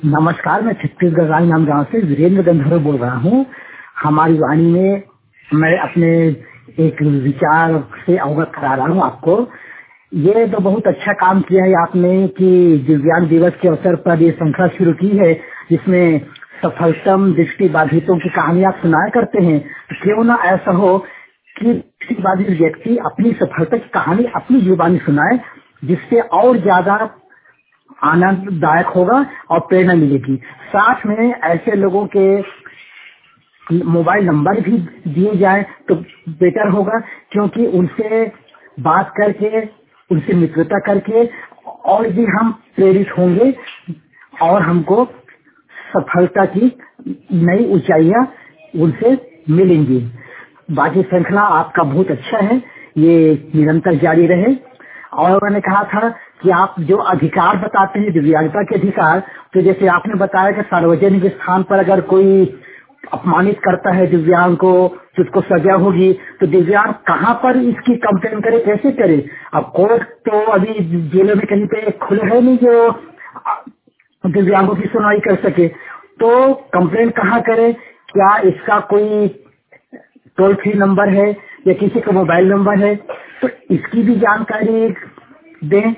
नमस्कार, मैं छत्तीसगढ़ राजनांदगांव गांव से वीरेंद्र गंधर्व बोल रहा हूँ। हमारी वाणी में मैं अपने एक विचार से अवगत करा रहा हूँ आपको। ये तो बहुत अच्छा काम किया है आपने कि दिव्यांग दिवस के अवसर पर ये श्रृंखला शुरू की है, जिसमें सफलतम दृष्टि बाधितों की कहानी आप सुनाया करते हैं। तो क्यों ना ऐसा हो कि दृष्टि बाधित व्यक्ति अपनी सफलता की कहानी अपनी जुबानी सुनाए, जिससे और ज्यादा आनंददायक होगा और प्रेरणा मिलेगी। साथ में ऐसे लोगों के मोबाइल नंबर भी दिए जाए तो बेटर होगा, क्योंकि उनसे बात करके, उनसे मित्रता करके और भी हम प्रेरित होंगे और हमको सफलता की नई ऊंचाइयां उनसे मिलेंगी। बाकी श्रृंखला आपका बहुत अच्छा है, ये निरंतर जारी रहे। और मैंने कहा था कि आप जो अधिकार बताते हैं दिव्यांगता के अधिकार, तो जैसे आपने बताया कि सार्वजनिक स्थान पर अगर कोई अपमानित करता है दिव्यांग को तो उसको सजा होगी, तो दिव्यांग कहाँ पर इसकी कंप्लेन करे, कैसे करे? अब कोर्ट तो अभी जेलों में कहीं पे खुले है नहीं जो दिव्यांगों की सुनवाई कर सके, तो कंप्लेन कहाँ करे? क्या इसका कोई टोल फ्री नंबर है या किसी का मोबाइल नंबर है? तो इसकी भी जानकारी दें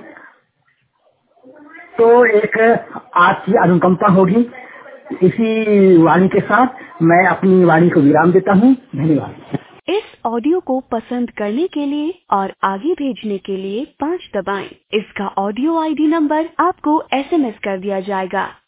तो एक आपकी अनुकंपा होगी। इसी वाणी के साथ मैं अपनी वाणी को विराम देता हूँ। धन्यवाद। इस ऑडियो को पसंद करने के लिए और आगे भेजने के लिए 5 दबाएं। इसका ऑडियो आईडी नंबर आपको SMS कर दिया जाएगा।